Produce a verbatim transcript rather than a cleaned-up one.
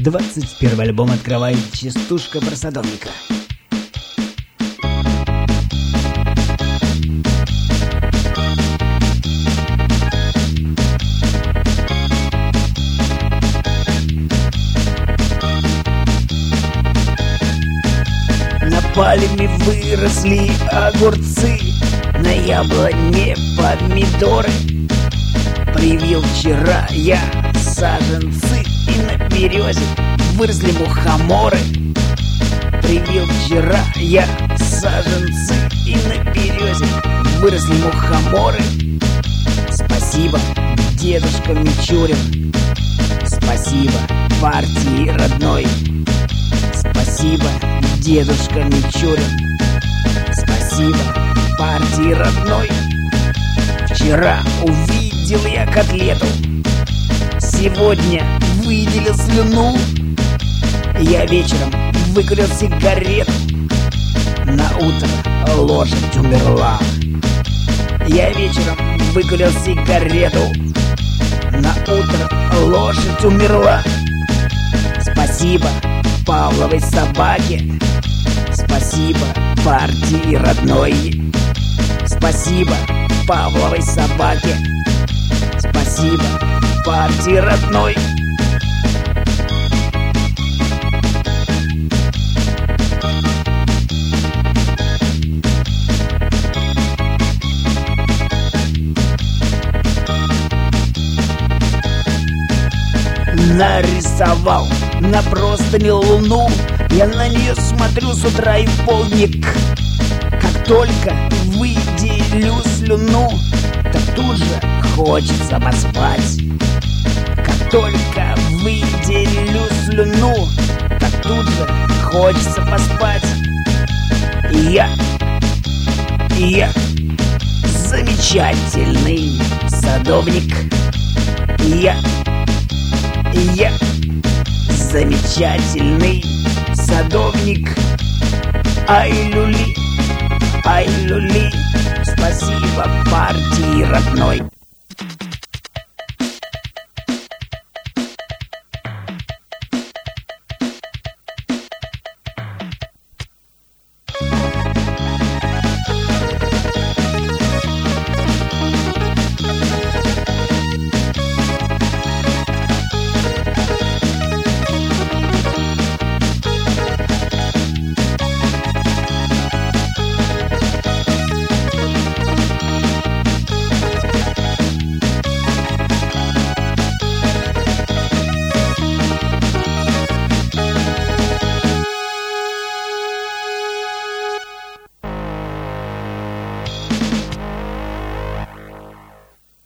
двадцать первый альбом открывает частушка про садовника. На пальме выросли огурцы, на яблоне помидоры. Привил вчера я саженцы, и на березе выросли мухоморы. Привил вчера я саженцы, и на березе выросли мухоморы. Спасибо, дедушка Мичурин, спасибо партии родной. Спасибо, дедушка Мичурин, спасибо партии родной. Вчера увидел я котлету, сегодня выделил слюну. Я вечером выкурил сигарету, на утро лошадь умерла. Я вечером выкурил сигарету, на утро лошадь умерла. Спасибо Павловой собаке, спасибо партии родной. Спасибо Павловой собаке, спасибо партии родной. Нарисовал на простыне луну, я на нее смотрю с утра и в полдник. Как только выделю слюну, так тут же хочется поспать. Как только выделю слюну, так тут же хочется поспать. И я, и я замечательный садовник. И я, и я замечательный садовник. Ай-люли, ай-люли, спасибо партии родной.